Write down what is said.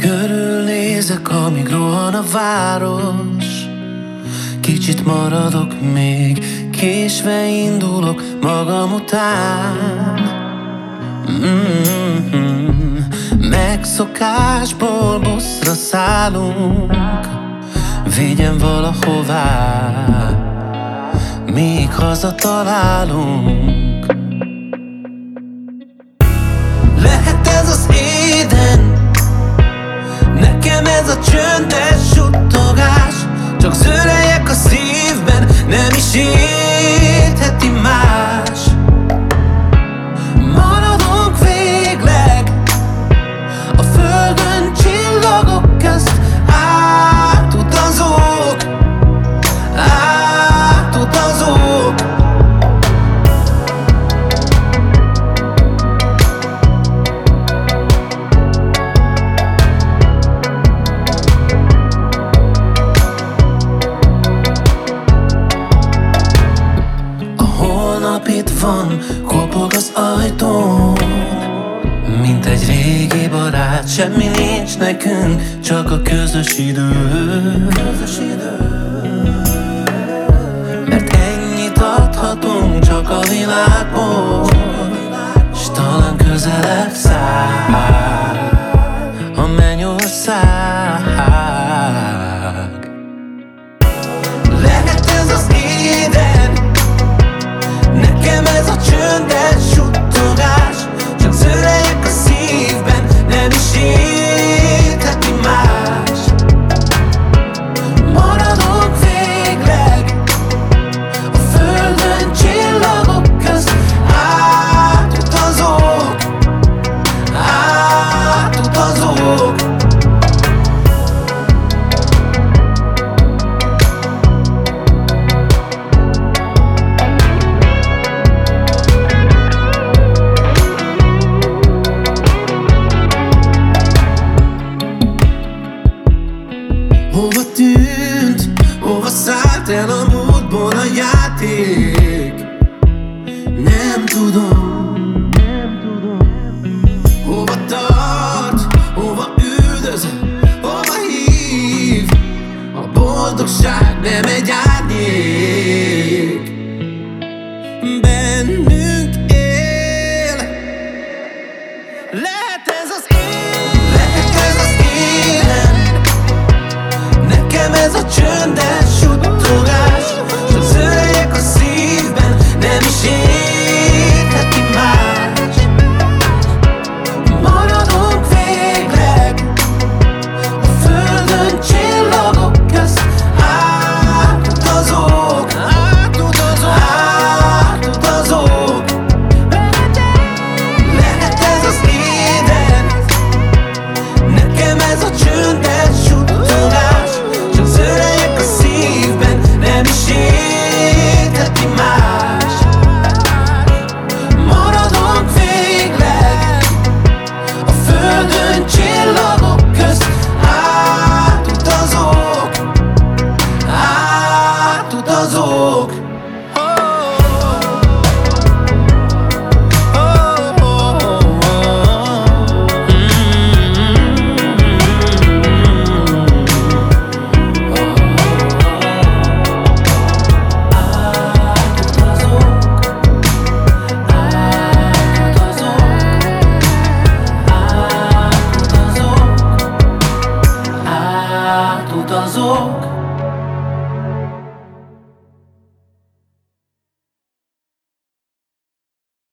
Körülnézek, amíg rohan a város. Kicsit maradok még, késve indulok magam után. Megszokásból buszra szállunk, vigyen valahová, míg hazatalálunk. Lehet ez az Éden, nekem ez a csöndes suttogás. Csak zörejek a szívben, nem is értheti más. Maradunk végleg a földön csillagok közt. Átutazók, átutazók. Itt van, kopog az ajtón, mint egy régi barát. Semmi nincs nekünk, csak a közös idő. Mert ennyit adhatunk csak a világból, s talán közelebb száll a mennyország. Lehet ez az Éden, nekem ez a csöndes suttogás. Csak zörejek a szívben, nem is értheti más. Maradok végleg a földön csillagok közt. Átutazók, átutazók. Hova tűnt, hova szállt el a múltból a játék? Nem tudom. Hova tart, hova üldöz, hova hív? A boldogság nem egy árnyék, bennünk él. Lehet ez az élet, lehet ez az élet. Nekem ez a csöndes suttogás. Csak zörejek a szívben, nem is értheti más. Maradunk végleg a földön csillagok közt. Átutazók, átutazók, átutazók. Lehet ez az Éden, nekem ez a csöndes suttogás. Csak zörejek a szívben, nem is értheti más. Maradunk végleg a földön csillagok közt. Átutazók, átutazók. Átutazók.